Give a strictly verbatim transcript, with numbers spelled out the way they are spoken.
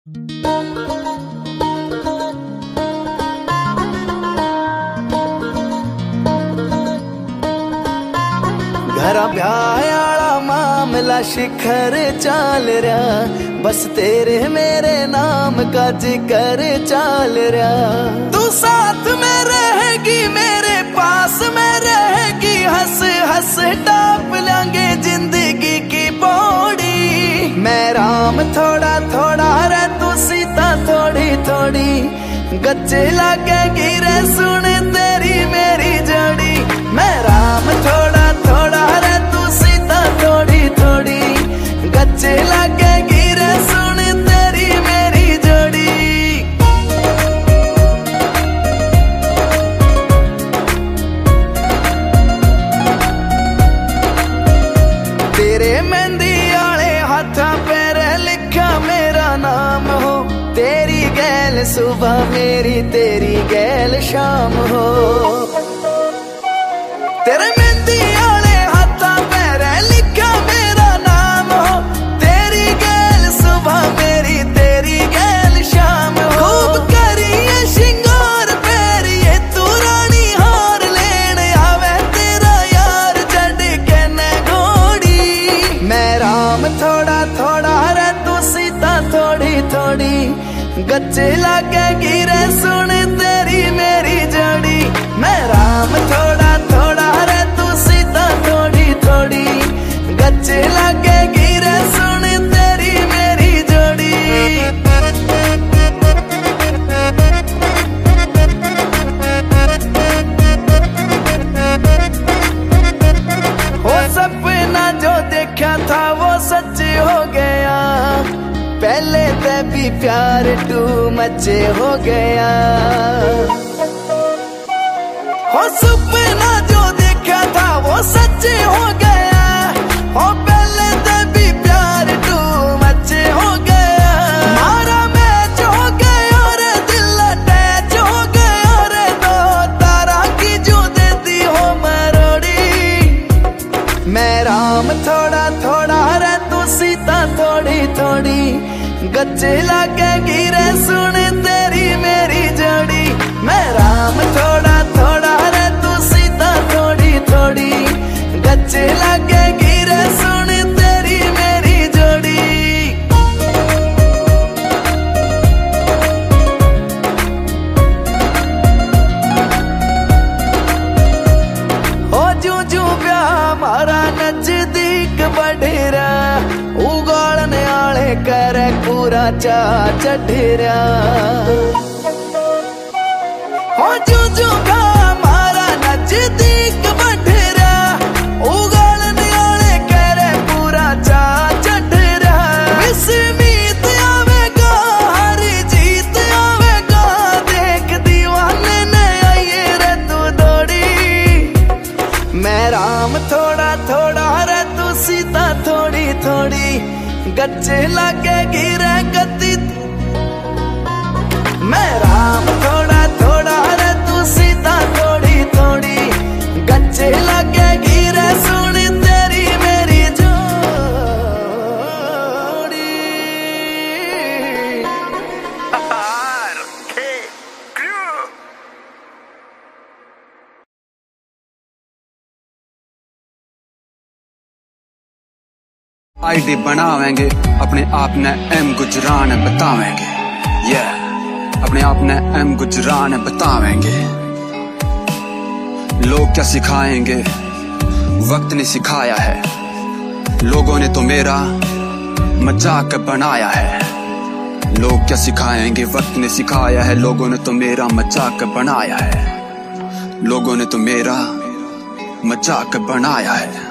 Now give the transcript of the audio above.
घरा ब्याह आला मामला शिखर चाल रहा, बस तेरे मेरे नाम का जिक्र चाल रहा। तू साथ में रहेगी मेरे पास में रहेगी, हंस हंस टाप लेंगे जिंदगी की पौड़ी। मैं राम थोड़ा थोड़ा रे तू सीता थोड़ी थोड़ी, गच्चे लागेगी रे सुन तेरी मेरी जोड़ी। मैं राम थोड़ा थोड़ा रे तू सीता थोड़ी थोड़ी, गच्चे लागेगी रे सुन तेरी मेरी जोड़ी। तेरे मेहंदी आले हाथा पैर लिखा मेरा नाम हो, तेरी गैल सुबह मेरी तेरी गैल शाम हो। तेरे मेहंदी आले हाथा पैर लिखा मेरा नाम हो, तेरी गैल सुबह मेरी तेरी गैल शाम हो। खूब करिए शिंगार पैरिए तू रानी हार लेन आवे तेरा यार जड़ के न घोड़ी। मैं राम थोड़ा थोड़ा रे तू सीता थोड़ी थोड़ी, गच्चे लागेगी रे सुन तेरी मेरी जोड़ी। मैं राम थोड़ा थोड़ा रे तू सीता थोड़ी थोड़ी, गच्चे लागेगी रे सुन तेरी मेरी जोड़ी। वो सपना जो देखा था वो सच हो गया, पहले ते भी प्यार टू मचे हो गया। हो सपना जो देखा था वो सच हो गया, हो पहले ते भी प्यार टू मचे हो गया। मारा मैच हो गया रे दिल अटैच हो गया रे, दो तारा की जो देती हो मरोड़ी। मैं राम थोड़ा थोड़ा रे तू सीता थोड़ी थोड़ी, गच्चे लागेगी रे सुन तेरी मेरी जोड़ी। मैं राम थोड़ा थोड़ा रे तू सीता थोड़ी थोड़ी, गच्चे लागेगी रे सुन तेरी मेरी जोड़ी। हो जू जू ब्याह हमारा नजदीक बढ़ रहा, उगाड़ने आले करे पूरा चा चढ़ रहा। हो जू जू ब्याह हमारा नजदीक बढ़ रहा, उगाड़ने आले करे पूरा चा चढ़ रहा। विस्मीत आवेगा हर जीत आवेगा, देख दीवाने ने आइए रे तू दौड़ी। मैं राम थोड़ा थोड़ा रे तू सीता थोड़ी थोड़ी, गच्चे लागेगी रे गति। मैं राम थोड़ा थोड़ा रे तू सीता थोड़ी थोड़ी, गच्चे लागेगी रे सुन तेरी मेरी जोड़ी। आईडी बनावेंगे अपने आप ने एम गुजरान बतावेंगे, ये yeah. अपने आप ने एम गुजरान बतावेंगे। लोग क्या सिखाएंगे वक्त ने सिखाया है, लोगों ने तो मेरा मजाक बनाया है। लोग क्या सिखाएंगे वक्त ने सिखाया है, लोगों ने तो मेरा मजाक बनाया है। लोगों ने तो मेरा मजाक बनाया है।